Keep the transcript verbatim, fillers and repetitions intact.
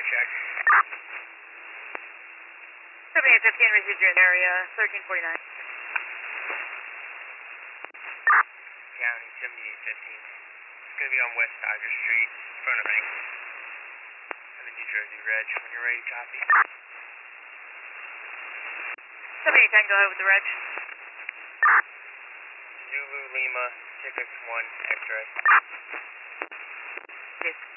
check. seventy-eight fifteen, received you in area, thirteen forty-nine. County seventy-eight fifteen. It's going to be on West Tiger Street, in front of Angle. And the New Jersey Reg, when you're ready, copy. seventy-eight ten, go ahead with the reg. Zulu Lima, six six one, X-ray. Yes.